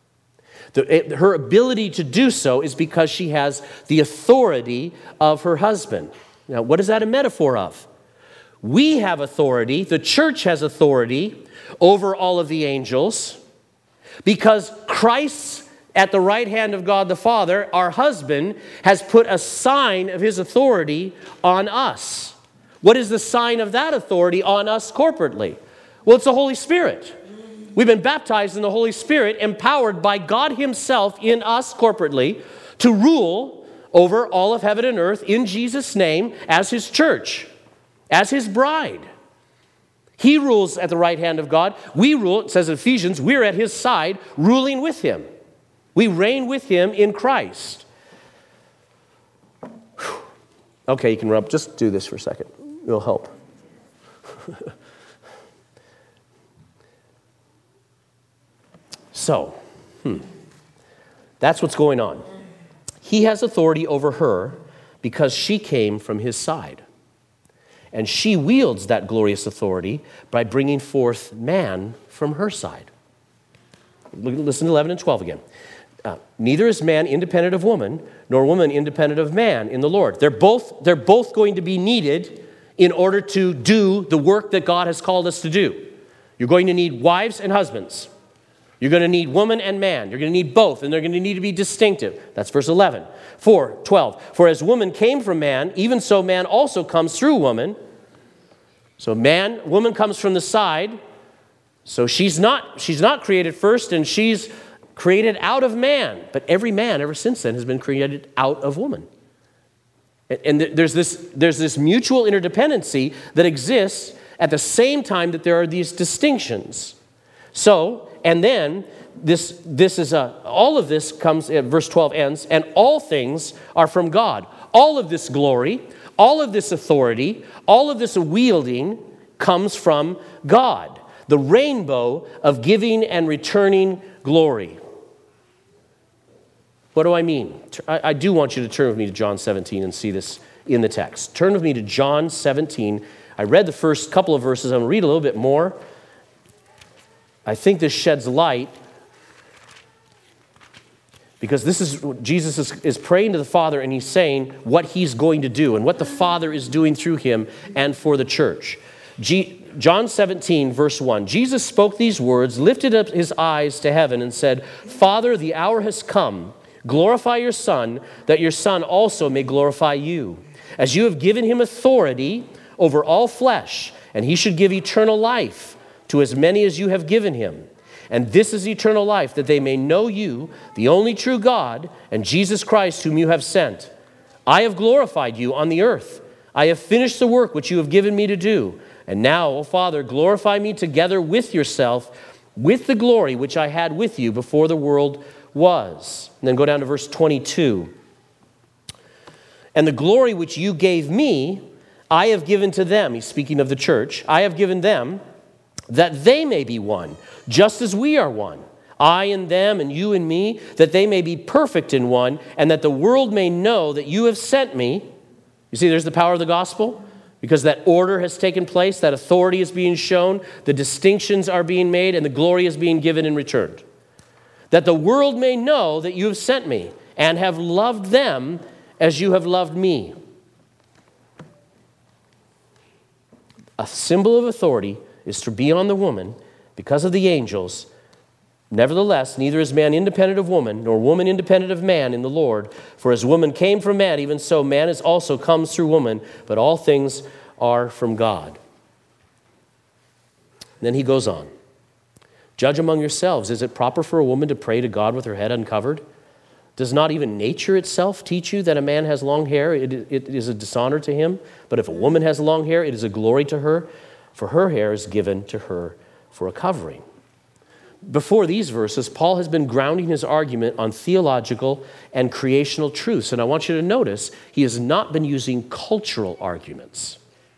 [SPEAKER 1] The, it, her ability to do so is because she has the authority of her husband. Now, what is that a metaphor of? We have authority, the church has authority over all of the angels because Christ at the right hand of God the Father, our husband, has put a sign of his authority on us. What is the sign of that authority on us corporately? Well, it's the Holy Spirit. We've been baptized in the Holy Spirit, empowered by God himself in us corporately to rule over all of heaven and earth in Jesus' name as his church, as his bride. He rules at the right hand of God. We rule, it says in Ephesians, we're at his side ruling with him. We reign with him in Christ. Whew. Okay, you can rub. Just do this for a second. It'll help. So, hmm, that's what's going on. He has authority over her because she came from his side. And she wields that glorious authority by bringing forth man from her side. Listen to eleven and twelve again. Uh, Neither is man independent of woman, nor woman independent of man in the Lord. They're both, they're both going to be needed in order to do the work that God has called us to do. You're going to need wives and husbands. You're going to need woman and man. You're going to need both, and they're going to need to be distinctive. That's verse eleven. four, twelve. For as woman came from man, even so man also comes through woman. So man, woman comes from the side. So she's not, she's not created first, and she's created out of man. But every man ever since then has been created out of woman. And there's this, there's this mutual interdependency that exists at the same time that there are these distinctions. So, and then this this is a all of this comes, uh, verse twelve ends, and all things are from God. All of this glory, all of this authority, all of this wielding comes from God. The rainbow of giving and returning glory. What do I mean? I, I do want you to turn with me to John seventeen and see this in the text. Turn with me to John seventeen. I read the first couple of verses. I'm going to read a little bit more. I think this sheds light because this is, Jesus is, is praying to the Father, and he's saying what he's going to do and what the Father is doing through him and for the church. G, John seventeen, verse one, Jesus spoke these words, lifted up his eyes to heaven and said, Father, the hour has come. Glorify your Son, that your Son also may glorify you. As you have given him authority over all flesh, and he should give eternal life to as many as you have given him. And this is eternal life, that they may know you, the only true God, and Jesus Christ, whom you have sent. I have glorified you on the earth. I have finished the work which you have given me to do. And now, O Father, glorify me together with yourself, with the glory which I had with you before the world was. And then go down to verse twenty-two. And the glory which you gave me, I have given to them. He's speaking of the church. I have given them, that they may be one, just as we are one. I and them and you and me, that they may be perfect in one, and that the world may know that you have sent me. You see, there's the power of the gospel. Because that order has taken place, that authority is being shown, the distinctions are being made, and the glory is being given and returned. That the world may know that you have sent me, and have loved them as you have loved me. A symbol of authority is to be on the woman because of the angels. Nevertheless, neither is man independent of woman, nor woman independent of man in the Lord. For as woman came from man, even so man is also comes through woman, but all things are from God. Then he goes on. Judge among yourselves, is it proper for a woman to pray to God with her head uncovered? Does not even nature itself teach you that a man has long hair? It, it is a dishonor to him. But if a woman has long hair, it is a glory to her, for her hair is given to her for a covering. Before these verses, Paul has been grounding his argument on theological and creational truths. And I want you to notice, he has not been using cultural arguments.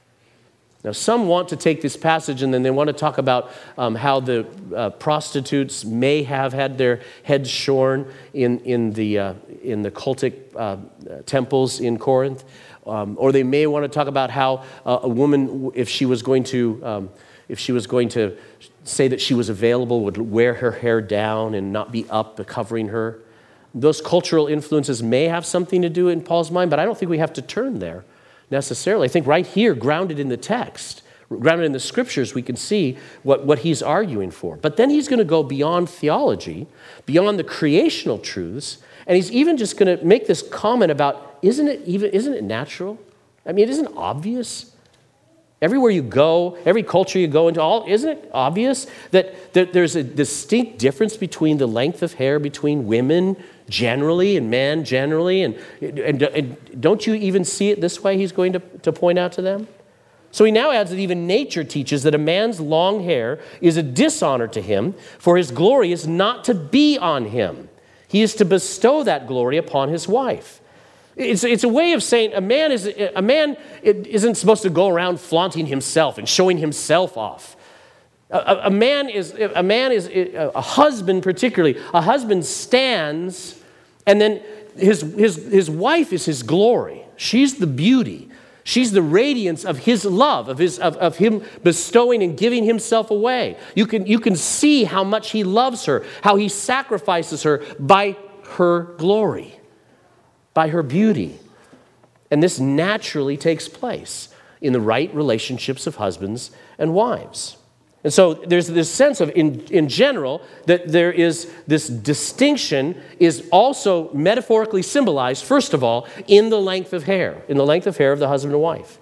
[SPEAKER 1] Now, some want to take this passage and then they want to talk about um, how the uh, prostitutes may have had their heads shorn in, in, the, uh, in the cultic uh, temples in Corinth. Um, or they may want to talk about how uh, a woman, if she was going to, um, if she was going to say that she was available, would wear her hair down and not be up covering her. Those cultural influences may have something to do in Paul's mind, but I don't think we have to turn there necessarily. I think right here, grounded in the text, grounded in the scriptures, we can see what, what he's arguing for. But then he's going to go beyond theology, beyond the creational truths, and he's even just going to make this comment about, isn't it even, isn't it natural? I mean, it isn't obvious. Everywhere you go, every culture you go into, all isn't it obvious that, that there's a distinct difference between the length of hair between women generally and men generally? And, and, and don't you even see it this way, he's going to, to point out to them? So he now adds that even nature teaches that a man's long hair is a dishonor to him, for his glory is not to be on him. He is to bestow that glory upon his wife. It's, it's a way of saying a man, is, a man isn't supposed to go around flaunting himself and showing himself off. A, a man is, a man is, a husband particularly, a husband stands and then his, his, his wife is his glory. She's the beauty. She's the radiance of his love, of, his, of, of him bestowing and giving himself away. You can, you can see how much he loves her, how he sacrifices her by her glory, by her beauty. And this naturally takes place in the right relationships of husbands and wives. And so there's this sense of, in, in general, that there is this distinction is also metaphorically symbolized, first of all, in the length of hair, in the length of hair of the husband and wife.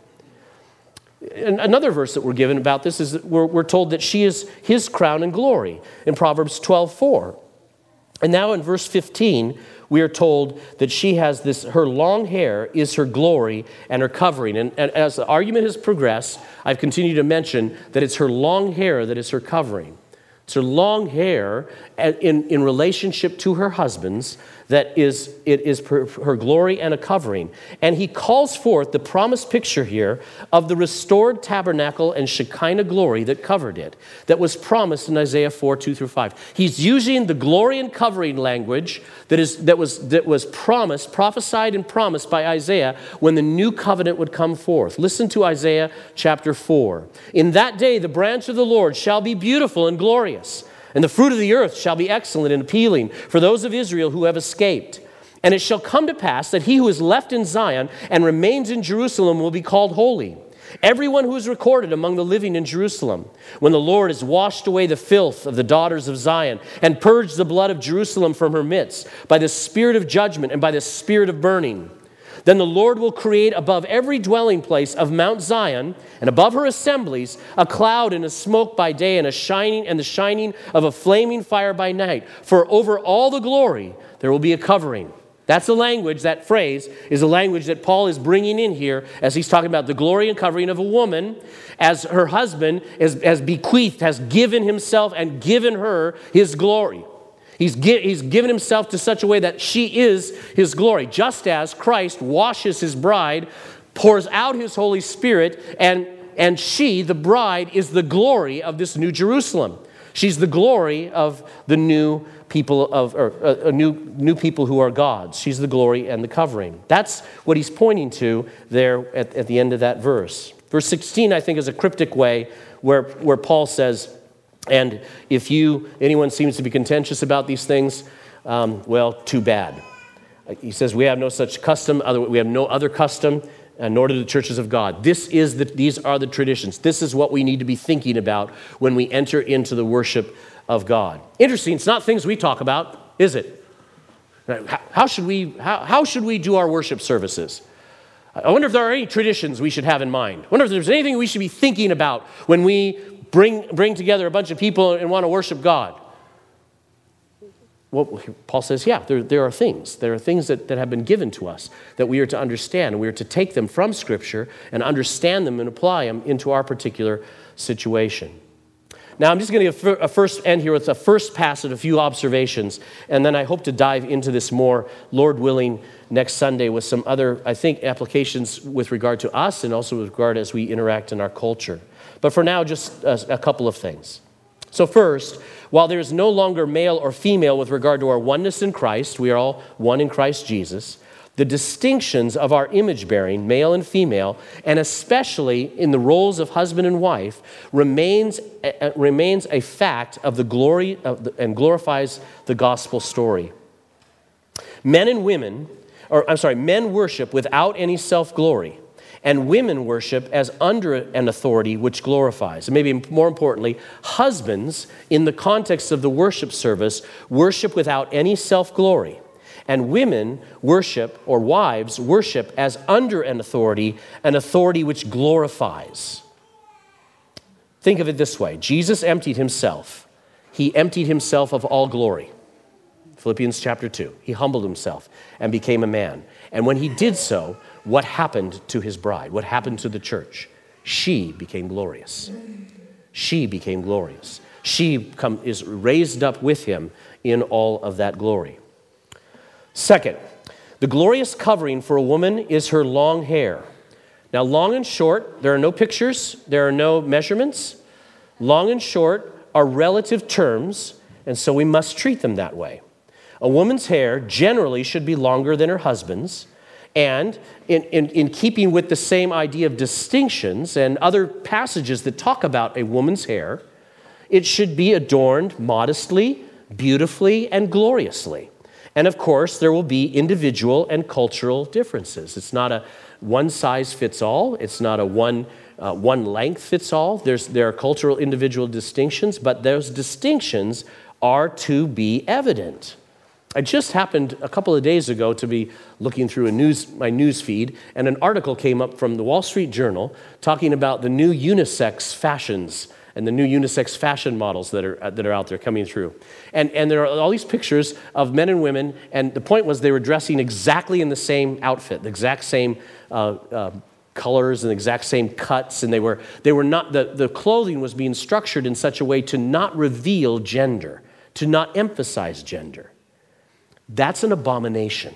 [SPEAKER 1] And another verse that we're given about this is that we're, we're told that she is his crown and glory in Proverbs twelve four. And now in verse fifteen, we are told that she has this, her long hair is her glory and her covering. And, and as the argument has progressed, I've continued to mention that it's her long hair that is her covering. It's her long hair in, in relationship to her husband's that is, it is her, her glory and a covering. And he calls forth the promised picture here of the restored tabernacle and Shekinah glory that covered it, that was promised in Isaiah four, two through five. He's using the glory and covering language that is that was that was promised, prophesied and promised by Isaiah when the new covenant would come forth. Listen to Isaiah chapter four. In that day the branch of the Lord shall be beautiful and glorious, and the fruit of the earth shall be excellent and appealing for those of Israel who have escaped. And it shall come to pass that he who is left in Zion and remains in Jerusalem will be called holy. Everyone who is recorded among the living in Jerusalem, when the Lord has washed away the filth of the daughters of Zion and purged the blood of Jerusalem from her midst by the spirit of judgment and by the spirit of burning, then the Lord will create above every dwelling place of Mount Zion and above her assemblies a cloud and a smoke by day and a shining and the shining of a flaming fire by night. For over all the glory there will be a covering. That's the language, that phrase is the language that Paul is bringing in here as he's talking about the glory and covering of a woman as her husband has, has bequeathed, has given himself and given her his glory. He's, gi- he's given himself to such a way that she is his glory, just as Christ washes his bride, pours out his Holy Spirit, and, and she, the bride, is the glory of this new Jerusalem. She's the glory of the new people of or uh, new new people who are God's. She's the glory and the covering. That's what he's pointing to there at, at the end of that verse. Verse sixteen, I think, is a cryptic way where where Paul says, "And if you anyone seems to be contentious about these things, um, well, too bad." He says, "We have no such custom. Other we have no other custom." Uh, nor do the churches of God. This is the, these are the traditions. This is what we need to be thinking about when we enter into the worship of God. Interesting, it's not things we talk about, is it? How, how should we how, how should we do our worship services? I wonder if there are any traditions we should have in mind. I wonder if there's anything we should be thinking about when we bring, bring together a bunch of people and want to worship God. Well, Paul says, yeah, there, there are things. There are things that, that have been given to us that we are to understand. And we are to take them from Scripture and understand them and apply them into our particular situation. Now, I'm just going to give a first end here with a first pass at a few observations. And then I hope to dive into this more, Lord willing, next Sunday with some other, I think, applications with regard to us and also with regard as we interact in our culture. But for now, just a, a couple of things. So first, while there is no longer male or female with regard to our oneness in Christ, we are all one in Christ Jesus, the distinctions of our image-bearing, male and female, and especially in the roles of husband and wife, remains, uh, remains a fact of the glory of the, and glorifies the gospel story. Men and women, or I'm sorry, men worship without any self-glory, and women worship as under an authority which glorifies. And maybe more importantly, husbands, in the context of the worship service, worship without any self-glory. And women worship, or wives worship, as under an authority, an authority which glorifies. Think of it this way. Jesus emptied himself. He emptied himself of all glory. Philippians chapter two. He humbled himself and became a man. And when he did so, what happened to his bride? What happened to the church? She became glorious. She became glorious. She come, is raised up with him in all of that glory. Second, the glorious covering for a woman is her long hair. Now, long and short, there are no pictures, there are no measurements. Long and short are relative terms, and so we must treat them that way. A woman's hair generally should be longer than her husband's, and in, in, in keeping with the same idea of distinctions and other passages that talk about a woman's hair, it should be adorned modestly, beautifully, and gloriously. And of course, there will be individual and cultural differences. It's not a one size fits all. It's not a one uh, one length fits all. There's, there are cultural individual distinctions, but those distinctions are to be evident. I just happened a couple of days ago to be looking through a news, my news feed, and an article came up from the Wall Street Journal talking about the new unisex fashions and the new unisex fashion models that are that are out there coming through. And, and there are all these pictures of men and women, and the point was they were dressing exactly in the same outfit, the exact same uh, uh, colors and the exact same cuts, and they were they were not the, the clothing was being structured in such a way to not reveal gender, to not emphasize gender. That's an abomination.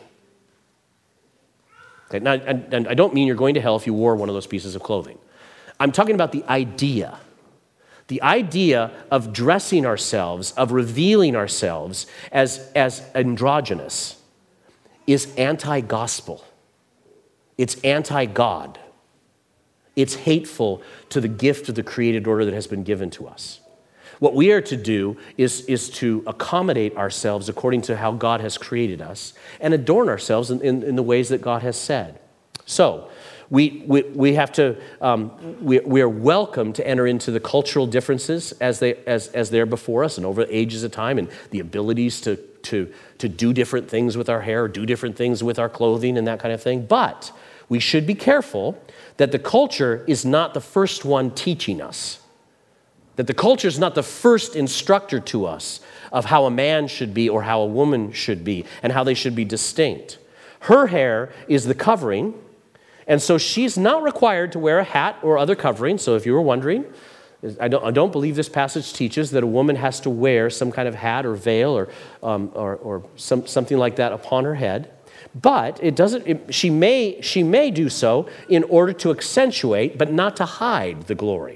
[SPEAKER 1] Okay, now, and, and I don't mean you're going to hell if you wore one of those pieces of clothing. I'm talking about the idea. The idea of dressing ourselves, of revealing ourselves as, as androgynous is anti-gospel. It's anti-God. It's hateful to the gift of the created order that has been given to us. What we are to do is, is to accommodate ourselves according to how God has created us and adorn ourselves in, in, in the ways that God has said. So, we, we, we have to, um, we, we are welcome to enter into the cultural differences as, they, as, as they're before us and over ages of time, and the abilities to, to, to do different things with our hair, do different things with our clothing and that kind of thing. But we should be careful that the culture is not the first one teaching us. That the culture is not the first instructor to us of how a man should be or how a woman should be and how they should be distinct. Her hair is the covering, and so she's not required to wear a hat or other covering. So if you were wondering, I don't, I don't believe this passage teaches that a woman has to wear some kind of hat or veil or, um, or, or some, something like that upon her head. But it doesn't. It, she may she may do so in order to accentuate, but not to hide the glory.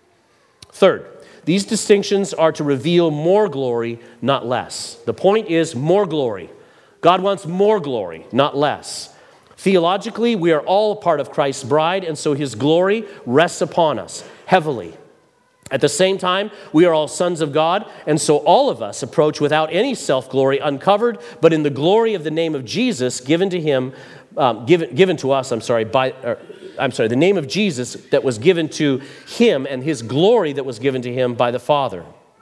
[SPEAKER 1] Third, these distinctions are to reveal more glory, not less. The point is more glory. God wants more glory, not less. Theologically, we are all a part of Christ's bride, and so his glory rests upon us heavily. At the same time, we are all sons of God, and so all of us approach without any self-glory, uncovered, but in the glory of the name of Jesus given to him, um, given, given to us, I'm sorry, by, or, I'm sorry, the name of Jesus that was given to him and his glory that was given to him by the Father.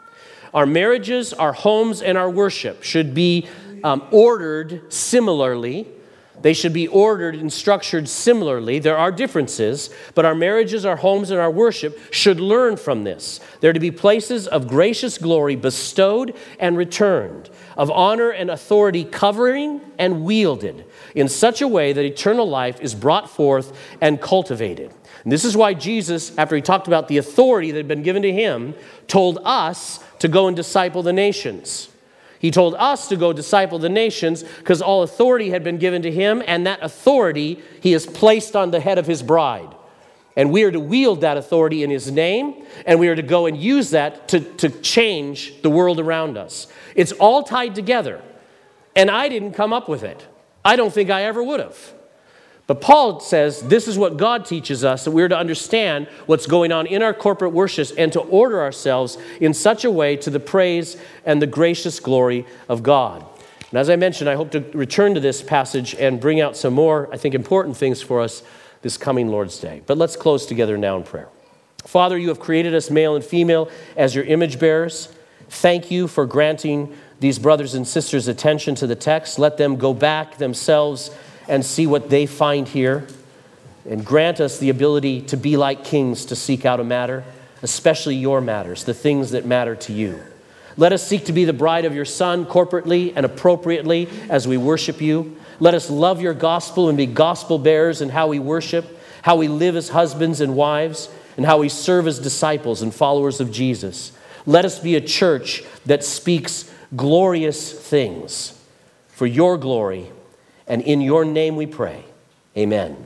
[SPEAKER 1] Our marriages, our homes, and our worship should be um, ordered similarly. They should be ordered and structured similarly. There are differences, but our marriages, our homes, and our worship should learn from this. They're to be places of gracious glory bestowed and returned, of honor and authority covering and wielded in such a way that eternal life is brought forth and cultivated. And this is why Jesus, after he talked about the authority that had been given to him, told us to go and disciple the nations. He told us to go disciple the nations because all authority had been given to him, and that authority he has placed on the head of his bride. And we are to wield that authority in his name, and we are to go and use that to, to change the world around us. It's all tied together, and I didn't come up with it. I don't think I ever would have. But Paul says this is what God teaches us, that we're to understand what's going on in our corporate worships and to order ourselves in such a way to the praise and the gracious glory of God. And as I mentioned, I hope to return to this passage and bring out some more, I think, important things for us this coming Lord's Day. But let's close together now in prayer. Father, you have created us male and female as your image bearers. Thank you for granting these brothers and sisters attention to the text. Let them go back themselves and see what they find here. And grant us the ability to be like kings to seek out a matter, especially your matters, the things that matter to you. Let us seek to be the bride of your Son corporately and appropriately as we worship you. Let us love your gospel and be gospel bearers in how we worship, how we live as husbands and wives, and how we serve as disciples and followers of Jesus. Let us be a church that speaks glorious things for your glory. And in your name we pray. Amen.